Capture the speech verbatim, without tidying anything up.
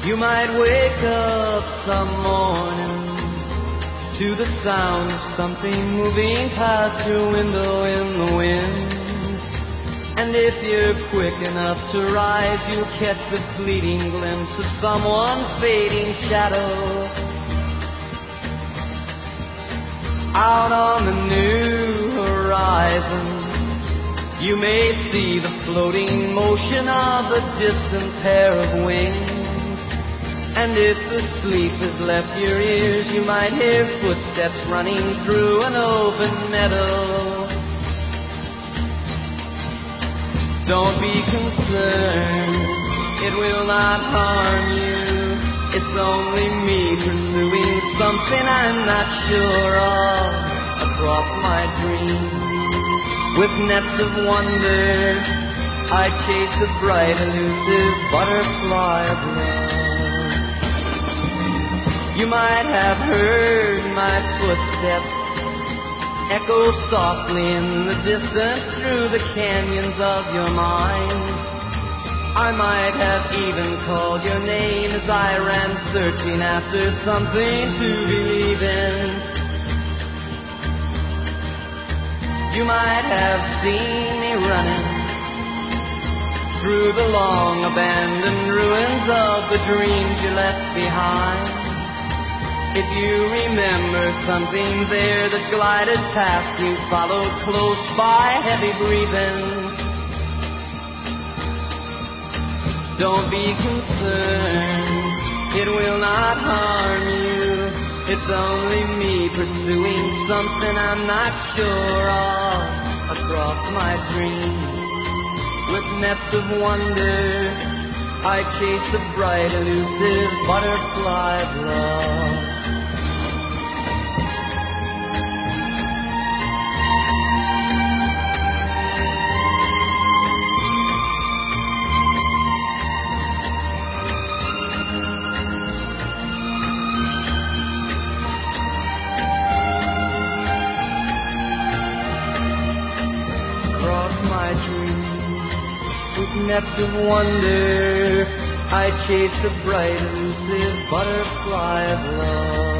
You might wake up some morning to the sound of something moving past your window in the wind. And if you're quick enough to rise, you'll catch the fleeting glimpse of someone's fading shadow. Out on the new horizon, you may see the floating motion of a distant pair of wings. And if the sleep has left your ears, you might hear footsteps running through an open meadow. Don't be concerned, it will not harm you. It's only me pursuing something I'm not sure of across my dreams. With nets of wonder, I chase the bright, elusive butterfly of love. You might have heard my footsteps echo softly in the distance through the canyons of your mind. I might have even called your name as I ran searching after something to believe in. You might have seen me running through the long abandoned ruins of the dreams you left behind. If you remember something there that glided past you, followed close by, heavy breathing, don't be concerned, it will not harm you. It's only me pursuing something I'm not sure of across my dreams. With nets of wonder, I chase the bright, elusive butterfly of love. Nets of wonder, I chase the bright, elusive butterfly of love.